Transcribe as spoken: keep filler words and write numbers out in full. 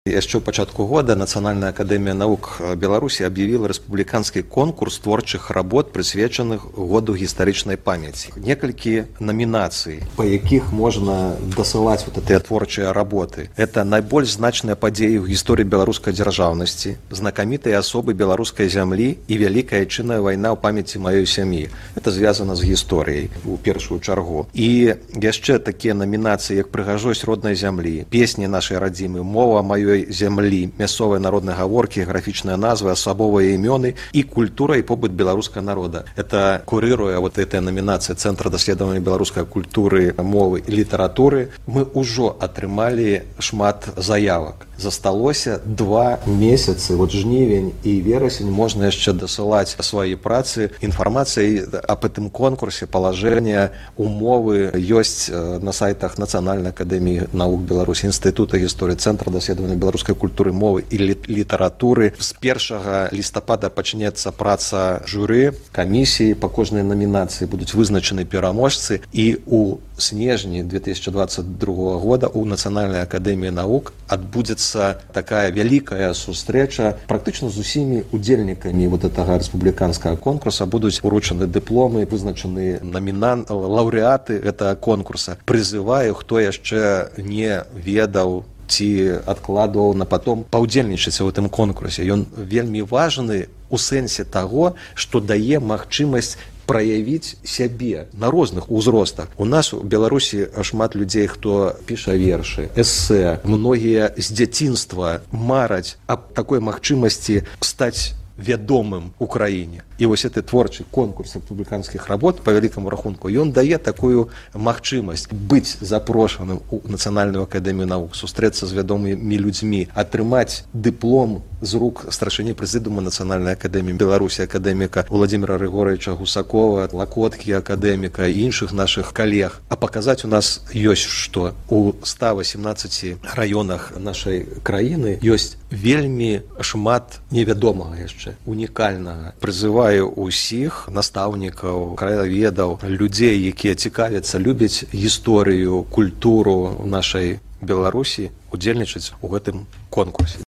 Яшчэ ў пачатку года Нацыянальная акадэмія навук Беларусі аб'явіла рэспубліканскі конкурс творчых работ, прысвечаных году гістарычнай памяці. Некалькі намінацый, па якіх можна дасылаць вот гэтыя творчыя работы. Это найбольш значныя падзеі ў гісторыі беларускай дзяржаўнасці, знакамітыя асобы беларускай зямлі і вялікая айчынная вайна ў памяці маёй сям'і. Это звязана з гісторыяй у першую чаргу. І яшчэ такія намінацыі, як прыгажосць роднай зямлі, песні нашай радзімы, мова маёй зямлі, мясцовыя народныя гаворкі, графічныя назвы, асабовыя імёны і культура і побыт беларускага народа. Это курыруе вот эта номінацыя Цэнтра даследавання беларускай культуры, мовы і літаратуры. Мы ўжо атрымалі шмат заявак. Засталося два месяцы, вот жнівень і верасень, можна яшчэ дасылаць свае працы. Інфармацыя аб гэтым конкурсе, палажэння, умовы ёсць на сайтах Нацыянальнай акадэміі навук Беларусі, Інстытута гісторыі, Цэнтра даследавання беларускай культуры, мовы і літаратуры. З першага лістапада пачнецца праца журы, камісіі, па кожнай намінацыі будуць вызначаны пераможцы, і у снежні две тысячи двадцать другого года у Нацыянальнай акадэміі навук адбудзецца такая вялікая сустрэча. Практычна з усімі удзельнікамі вот гэтага рэспубліканскага конкурса будуць уручаны дыпломы, вызначаны намінанты, лаўрэаты гэтага конкурса. Прызываю, хто яшчэ не ведаў ці адкладваў на потом паўдзельнічаць у гэтым конкурсе. Ён вельмі важны у сэнсе таго, што дае магчымасць праявіць сябе на розных узростах. У нас у Беларусі шмат людзей, хто піша вершы, эсэ, многія з дзяцінства мараць аб такой магчымасці стаць вядомым у краіне. І вось гэты творчы конкурс рэспубліканскіх работ, па вялікаму рахунку, ён дае такую магчымасць быць запрошаным у Нацыянальную акадэмію навук, сустрэцца з вядомымі людзьмі, атрымаць дыплом з рук старшыні прэзідыума Нацыянальнай акадэміі Беларусі, акадэміка Владзіміра Рыгоровича Гусакова, Лакоткі акадэміка і іншых нашых калег. А паказаць у нас ёсць што. У ста восемнадцати раёнах нашай краіны ёсць вельмі шмат невядомага яшчэ, унікальнага. Прызываю усіх настаўнікаў, краяведаў, людзей, якія цікавяцца, любяць гісторыю, культуру нашай Беларусі, удзельнічаць у гэтым конкурсе.